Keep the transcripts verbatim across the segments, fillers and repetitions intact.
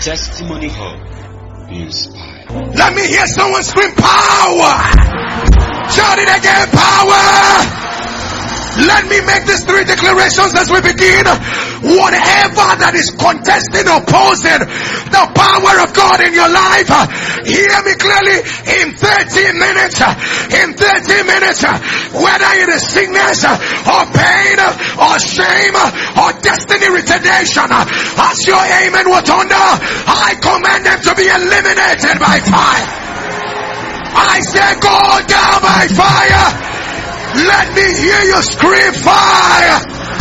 Testimony Hub. Be inspired. Let me hear someone scream power. Shout it again, power. Let me make these three declarations as we begin. Whatever that is contesting, opposing the power of God in your life, hear me clearly. In thirty minutes, in thirty minutes, whether it is sickness or pain or shame or destiny retardation, as your amen will thunder, I command them to be eliminated by fire. I say go down by fire. Let me hear you scream fire.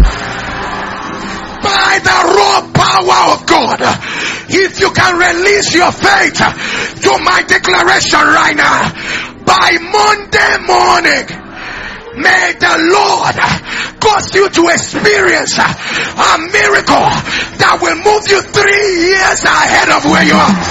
By the raw power of God, if you can release your faith to my declaration right now, by Monday morning, may the Lord cause you to experience a miracle that will move you three years ahead of where you are.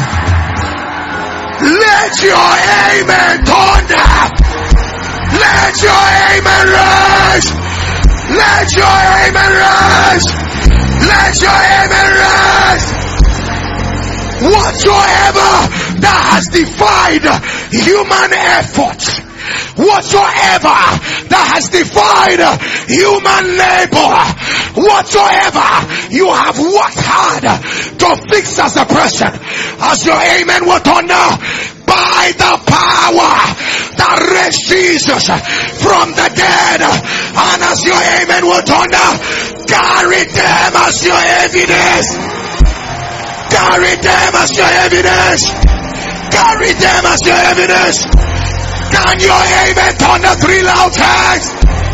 Let your amen thunder. Let your amen rise. Let your amen rise. Let your amen rise. Whatsoever that has defied human effort, whatsoever that has defied human labor, whatsoever you have worked hard to fix as a person, as your amen will thunder, by the power that raised Jesus from the dead, and as your amen will thunder, carry them as your evidence. Carry them as your evidence. Carry them as your evidence. Can your amen thunder three loud times?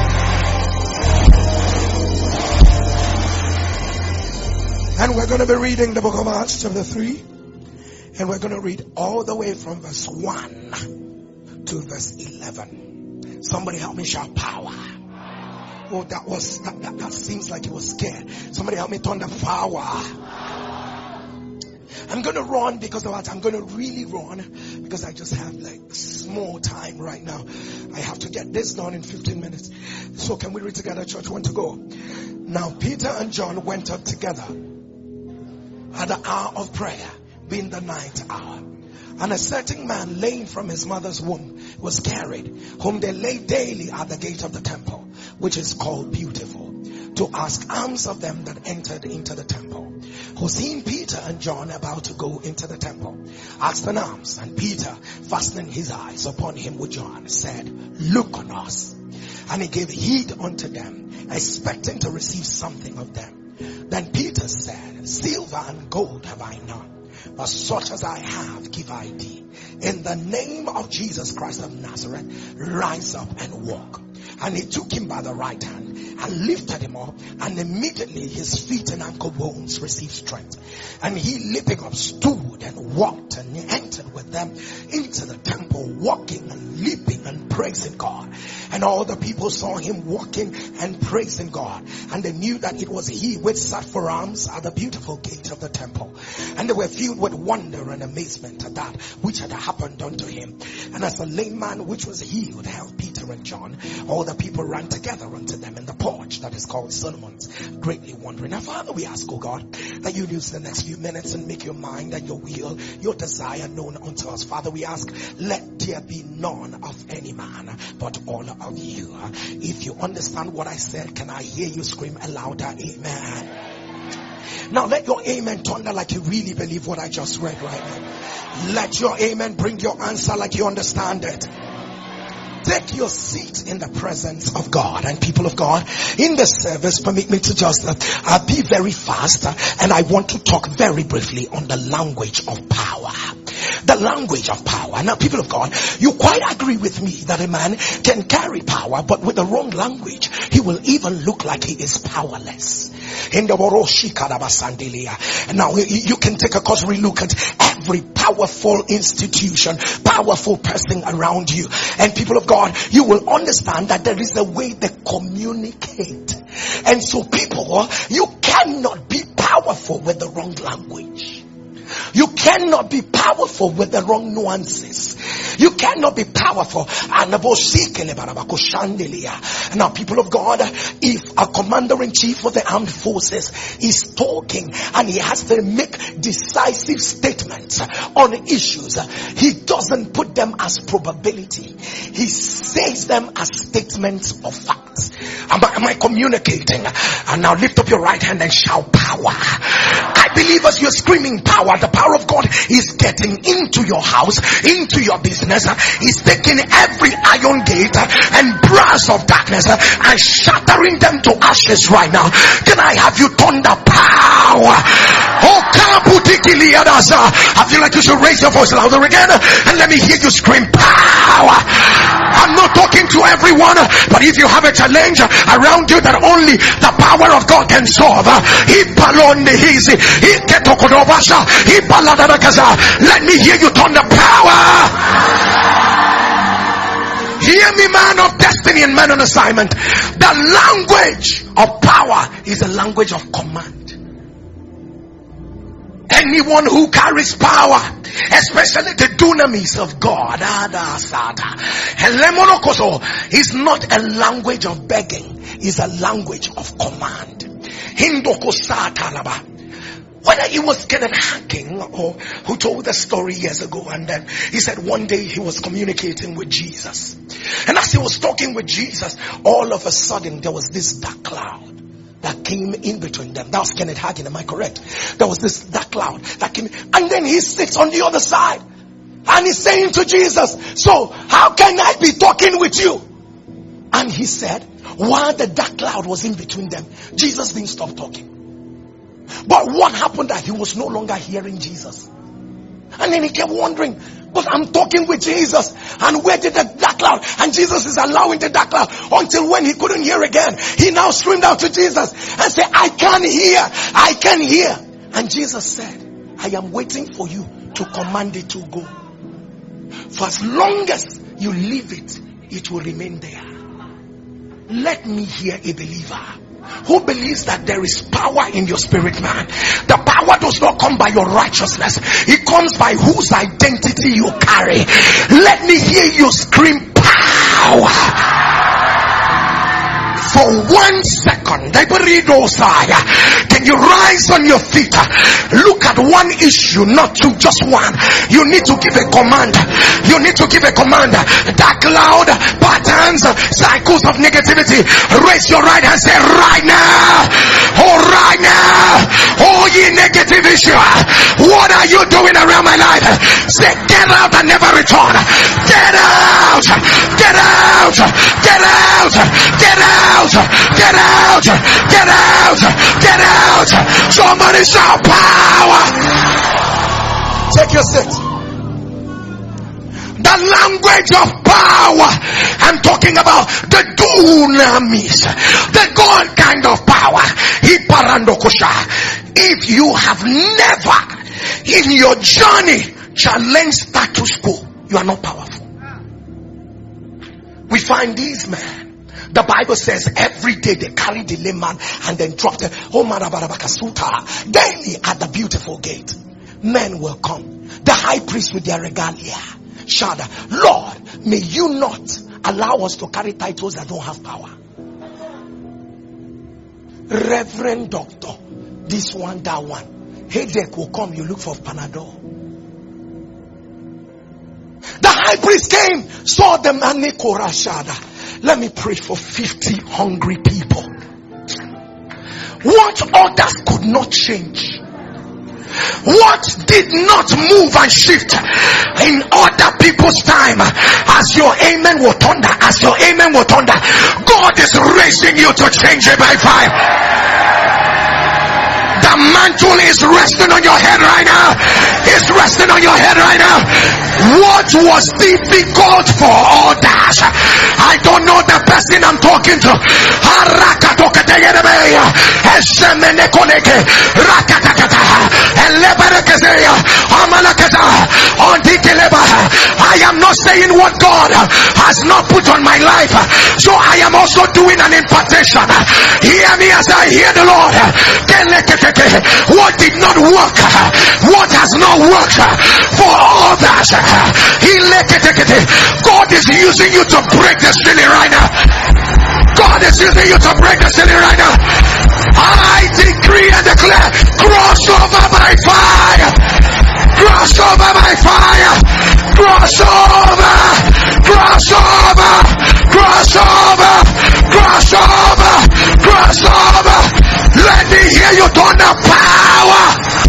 And we're going to be reading the book of Acts chapter three. And we're going to read all the way from verse one to verse eleven. Somebody help me shout power. Oh, that was, that, that, that seems like he was scared. Somebody help me thunder power. I'm going to run because of that. I'm going to really run because I just have like small time right now. I have to get this done in fifteen minutes. So can we read together, church? Want to go? Now Peter and John went up together at the hour of prayer, being the ninth hour. And a certain man laying from his mother's womb was carried, whom they laid daily at the gate of the temple, which is called Beautiful, to ask alms of them that entered into the temple. Who seeing Peter and John about to go into the temple, asked an alms, and Peter, fastening his eyes upon him with John, said, Look on us. And he gave heed unto them, expecting to receive something of them. Then Peter said, Silver and gold have I none, but such as I have give I thee. In the name of Jesus Christ of Nazareth, rise up and walk. And he took him by the right hand and lifted him up, and immediately his feet and ankle bones received strength. And he, leaping up, stood and walked and entered with them into the temple, walking and leaping and praising God. And all the people saw him walking and praising God, and they knew that it was he which sat for alms at the Beautiful gate of the temple. And they were filled with wonder and amazement at that which had happened unto him. And as the lame man which was healed held Peter and John, all the people ran together unto them in the porch that is called Solomon's, greatly wondering. Now, Father, we ask, oh God, that you use the next few minutes and make your mind and your will, your desire known unto us. Father, we ask, let there be none of any man, but all of you. If you understand what I said, can I hear you scream a louder amen? Now let your amen thunder like you really believe what I just read right now. Let your amen bring your answer like you understand it. Take your seat in the presence of God. And people of God, in the service, permit me to just uh, uh, be very fast. Uh, and I want to talk very briefly on the language of power. The language of power. Now, people of God, you quite agree with me that a man can carry power, but with the wrong language, he will even look like he is powerless. In the and now you can take a cursory look at every powerful institution, powerful person around you. And people of God, you will understand that there is a way they communicate. And so people, you cannot be powerful with the wrong language. You cannot be powerful with the wrong nuances. You cannot be powerful. Now, people of God, if a commander-in-chief of the armed forces is talking and he has to make decisive statements on issues, he doesn't put them as probability. He says them as statements of facts. Am I, am I communicating? And now lift up your right hand and shout power. I believe as you're screaming power, the power of God is getting into your house, into your business. He's taking every iron gate and brass of darkness and shattering them to ashes right now. Can I have you thunder power? Oh, I feel like you should raise your voice louder again and let me hear you scream power. I'm not talking to everyone, but if you have a challenge around you that only the power of God can solve, let me hear you thunder power. Hear me, man of destiny and man on assignment. The language of power is a language of command. Anyone who carries power, especially the dunamis of God, is not a language of begging, it's a language of command. Whether it was Kenneth Hagin or who told the story years ago, and then he said one day he was communicating with Jesus, and as he was talking with Jesus, all of a sudden there was this dark cloud that came in between them. That was Kenneth Hagin, am I correct? There was this dark cloud that came, and then he sits on the other side and he's saying to Jesus, so how can I be talking with you? And he said, while the dark cloud was in between them, Jesus didn't stop talking. But what happened that he was no longer hearing Jesus? And then he kept wondering, but I'm talking with Jesus, and where did the dark cloud? And Jesus is allowing the dark cloud, until when he couldn't hear again, he now screamed out to Jesus and said, I can't hear, I can hear. And Jesus said, I am waiting for you to command it to go. For as long as you leave it, it will remain there. Let me hear a believer who believes that there is power in your spirit, man. The power does not come by your righteousness. It comes by whose identity you carry. Let me hear you scream power. For one second, can you rise on your feet? Look at one issue, not two, just one. You need to give a command. You need to give a command. That cloud, patterns, cycles of negativity. Raise your right hand, say right now. Oh, right now. Oh, ye negative issue. What are you doing around my life? Say get out and never return. Get out. Get out. Get out. Get out. Get out! Get out! Get out! Somebody shout power! Take your seat. The language of power. I'm talking about the dunamis, the God kind of power. If you have never in your journey challenged status quo, you are not powerful. We find these men. The Bible says every day they carry the lame man and then drop the daily at the beautiful gate. Men will come. The high priest with their regalia. Shada, Lord, may you not allow us to carry titles that don't have power. Reverend Doctor, this one, that one. Headache will come, you look for Panadol. The high priest came, saw the man Shada. Let me pray for fifty hungry people. What others could not change, what did not move and shift in other people's time, as your amen will thunder, as your amen will thunder, God is raising you to change it by fire. The mantle is resting on your head right now. It's resting on your head right now. What was difficult for others, I don't know the person I'm talking to. I am not saying what God has not put on my life. So I am also doing an impartation. Hear me as I hear the Lord. What did not work, what has not worked for others, God is using you to break the ceiling right now. God is using you to break the ceiling right now. I decree and declare, cross over by fire, cross over by fire, cross over, cross over, cross over, cross over, cross over. Let me hear you thunder power.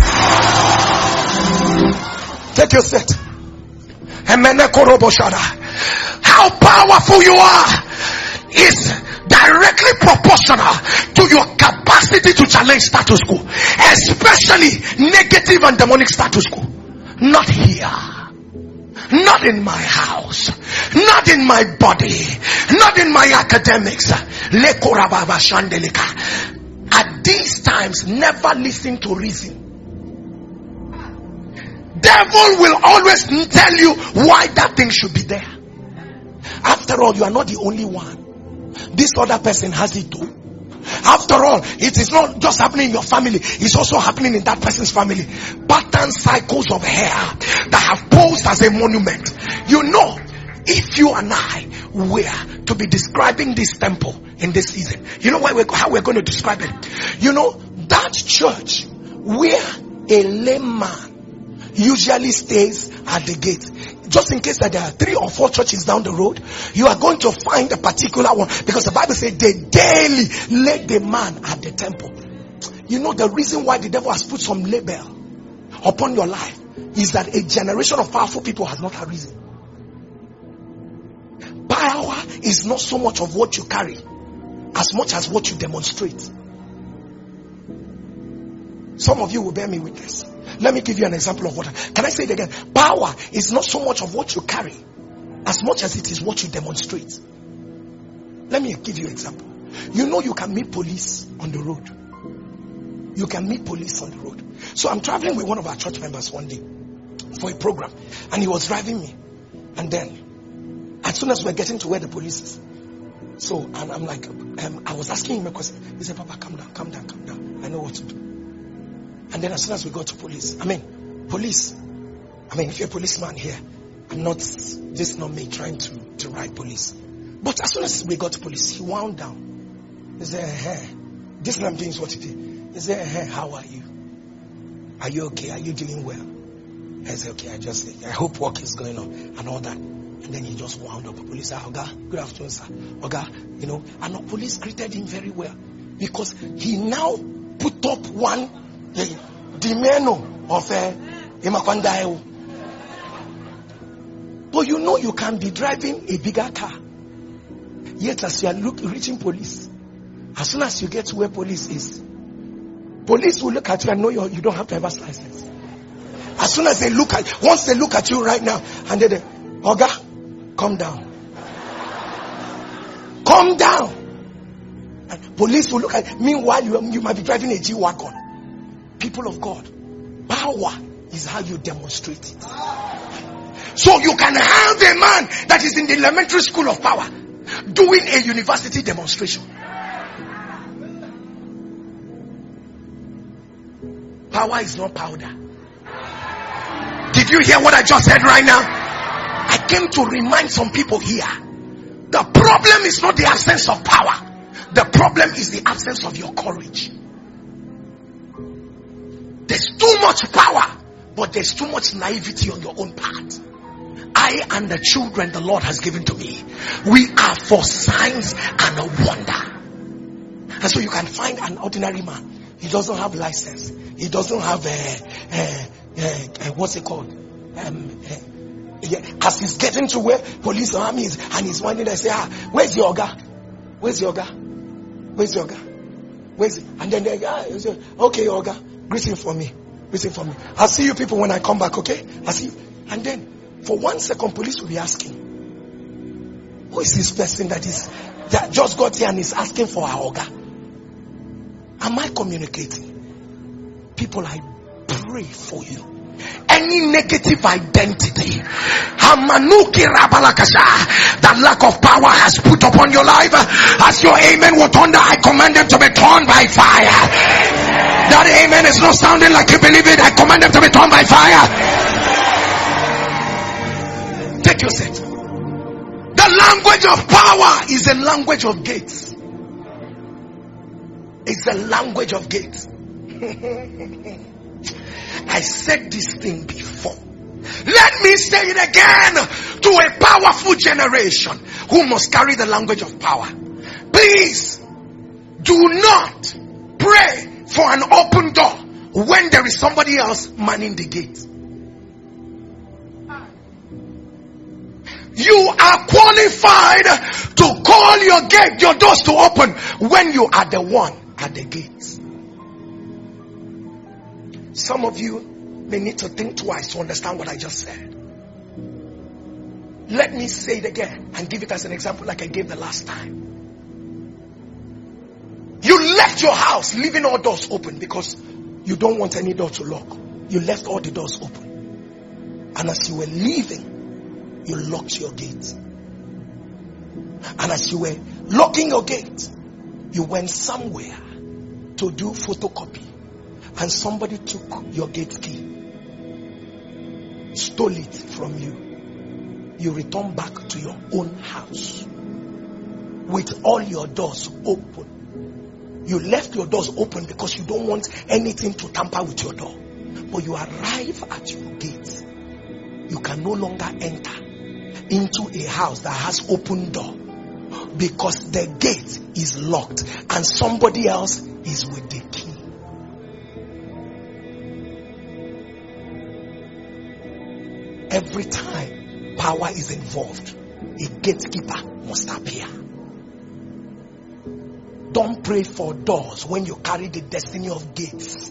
Take your seat. How powerful you are is directly proportional to your capacity to challenge status quo, especially negative and demonic status quo. Not here, not in my house, not in my body, not in my academics. At these times, never listen to reason. Devil will always tell you why that thing should be there. After all, you are not the only one. This other person has it too. After all, it is not just happening in your family, it's also happening in that person's family. Pattern cycles of hair that have posed as a monument. You know, if you and I were to be describing this temple in this season, you know why we're, how we're going to describe it? You know, that church where a lame man usually stays at the gate. Just in case that there are three or four churches down the road, you are going to find a particular one, because the Bible says they daily lay the man at the temple. You know, the reason why the devil has put some label upon your life is that a generation of powerful people has not arisen. Power is not so much of what you carry as much as what you demonstrate. Some of you will bear me witness. Let me give you an example of what. Can I say it again? Power is not so much of what you carry as much as it is what you demonstrate. Let me give you an example. You know, you can meet police on the road. You can meet police on the road. So I'm traveling with one of our church members one day for a program, and he was driving me. And then, as soon as we're getting to where the police is, so and I'm like, um, I was asking him a question. He said, "Papa, calm down, calm down, calm down. I know what to do." And then as soon as we got to police, I mean, police, I mean, if you're a policeman here, I'm not, this is not me trying to, to write police. But as soon as we got to police, he wound down. He said, hey, this man doing what he did. He said, hey, how are you? Are you okay? Are you doing well? I said, okay, I just, I hope work is going on and all that. And then he just wound up. The police said, Oga, good afternoon, sir. Oga, you know, and the police greeted him very well, because he now put up one the menu of Imakwandaeo. But you know, you can be driving a bigger car, yet as you are look, reaching police, as soon as you get to where police is, police will look at you and know you, you don't have driver's license. As soon as they look at, once they look at you right now, and they, Oga, calm down, calm down. And police will look at. Meanwhile, you, you might be driving a G-Wagon. People of God, power is how you demonstrate it. So you can have a man that is in the elementary school of power doing a university demonstration. Power is not powder. Did you hear what I just said right now? I came to remind some people here. The problem is not the absence of power. The problem is the absence of your courage. There's too much power, but there's too much naivety on your own part. I and the children the Lord has given to me, we are for signs and a wonder. And so you can find an ordinary man. He doesn't have license. He doesn't have a, a, a, a what's it called? Um, a, a, as he's getting to where police or army is, and he's wondering, they say, ah, where's your guy? Where's your guy? Where's your guy? Where's it? And then the guy will say, okay, your guy. Greeting for me. Greeting for me. I'll see you people when I come back, okay? I'll see you. And then, for one second, police will be asking, who is this person that is that just got here and is asking for our Oga? Am I communicating? People, I pray for you Any negative identity Hamanuki Rabalakasha, that lack of power has put upon your life, as your amen will thunder, I command them to be torn by fire. That amen is not sounding like you believe it. I command them to be torn by fire. Take your seat. The language of power is a language of gates. It's a language of gates. I said this thing before. Let me say it again to a powerful generation who must carry the language of power. Please do not pray for an open door when there is somebody else manning the gate. You are qualified to call your gate, your doors to open when you are the one at the gate. Some of you may need to think twice to understand what I just said. Let me say it again and give it as an example like I gave the last time. You left your house leaving all doors open because you don't want any door to lock. You left all the doors open. And as you were leaving, you locked your gate. And as you were locking your gate, you went somewhere to do photocopy. And somebody took your gate key, stole it from you. You return back to your own house with all your doors open. You left your doors open because you don't want anything to tamper with your door. But you arrive at your gate. You can no longer enter into a house that has open door because the gate is locked and somebody else is with the key. Every time power is involved, a gatekeeper must appear. Don't pray for doors when you carry the destiny of gates.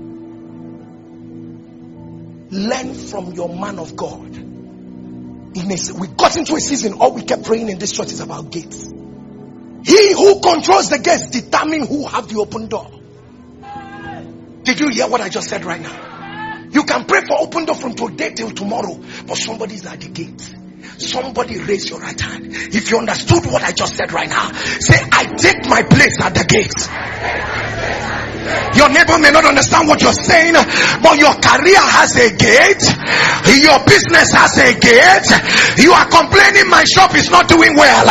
Learn from your man of God. In a, we got into a season, all we kept praying in this church is about gates. He who controls the gates determines who have the open door. Did you hear what I just said right now? You can pray for open door from today till tomorrow, but somebody is at the gate. Somebody raise your right hand. If you understood what I just said right now, say, I take my place at the gate. Your neighbor may not understand what you're saying, but your career has a gate. Your business has a gate. You are complaining my shop is not doing well.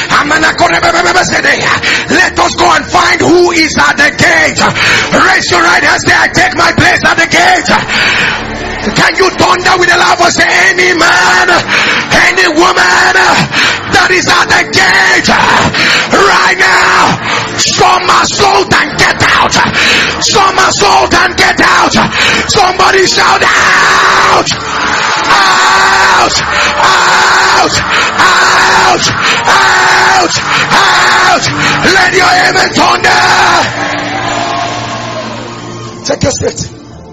Let us go and find who is at the gate. Raise your right hand, say, I take my place at the gate. Can you thunder with a loud voice? Say, any man, any woman that is at the gate right now, somersault and get out. Somersault and get out. Somebody shout out. Out. Out. Out. Out. Out. Let your amen thunder. Take your seat.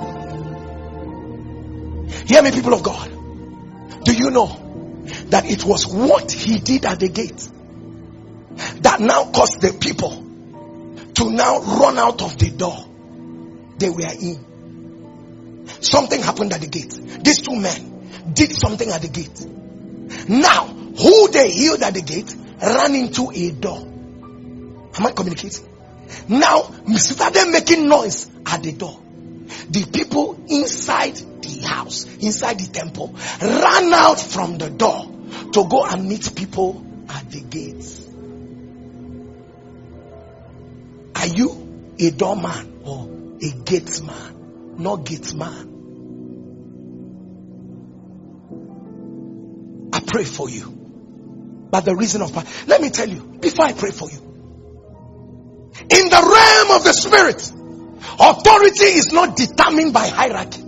Hear me, people of God. Do you know that it was what he did at the gate that now caused the people to now run out of the door they were in? Something happened at the gate. These two men did something at the gate. Now, who they healed at the gate ran into a door. Am I communicating? Now, started making noise at the door. The people inside the house, inside the temple, ran out from the door to go and meet people at the gates. Are you a doorman or a gatesman? Not gatesman. I pray for you. But the reason of, let me tell you, before I pray for you, in the realm of the spirit, authority is not determined by hierarchy.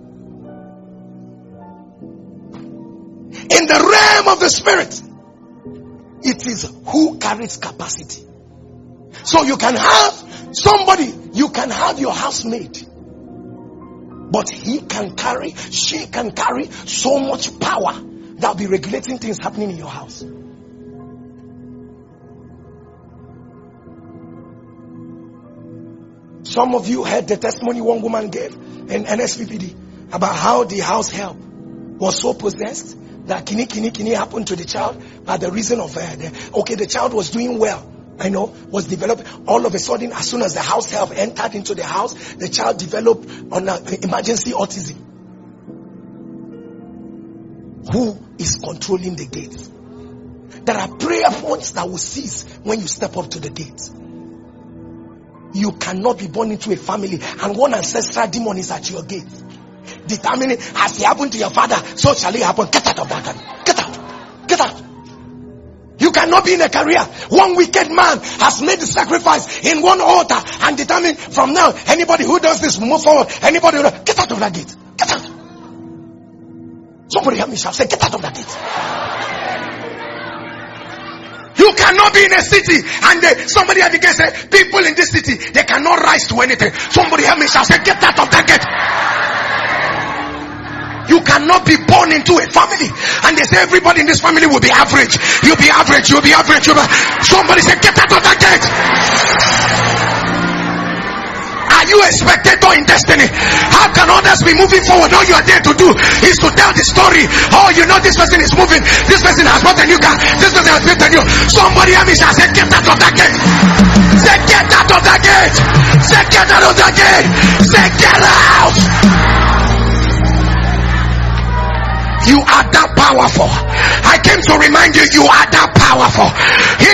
In the realm of the spirit, it is who carries capacity. So you can have somebody, you can have your housemaid, but he can carry, she can carry so much power that will be regulating things happening in your house. Some of you heard the testimony one woman gave in N S P P D about how the house help was so possessed that kini kini kini happened to the child by the reason of uh, the, okay, the child was doing well, I know, was developed. All of a sudden, as soon as the house help entered into the house, the child developed on uh, emergency autism. Who is controlling the gates? There are prayer points that will cease when you step up to the gate. You cannot be born into a family and one ancestral demon is at your gate, determining as it happened to your father, so shall it happen. Get out of that family. Get out. Get out. You cannot be in a career. One wicked man has made the sacrifice in one altar and determined from now, anybody who does this will move forward. Anybody who does, get out of that gate. Get out. Somebody help me shout, say, get out of that gate. You cannot be in a city and they, somebody at the gate say, people in this city, they cannot rise to anything. Somebody help me shout, say, get out of that gate. You cannot be born into a family and they say everybody in this family will be average. You'll be average, you'll be average. You'll be... Somebody say, get out of that gate. Are you a spectator in destiny? How can others be moving forward? All you are there to do is to tell the story. Oh, you know this person is moving. This person has bought a new car. This person has built a new. Somebody help me shall say, get out of that gate. Say, get out of that gate. Say, get out of that gate. Say, get out. You are that powerful. I came to remind you, you are that powerful. He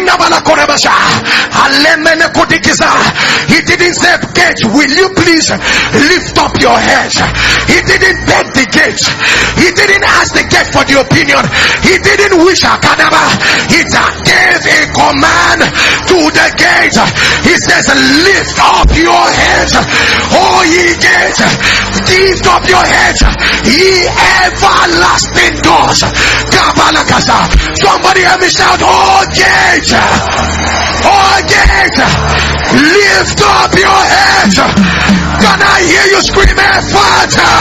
didn't say, gate, will you please lift up your head? He didn't beg the gate. He didn't ask the gate for the opinion. He didn't wish a kadaba. He gave a command to the gate. He says, lift up your head, oh ye gates. Lift up your head, ye everlasting doors. Somebody help me shout, oh gate, oh gate, lift up your head. Can I hear you scream, Father?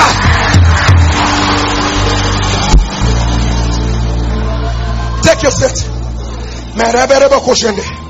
Take your seat.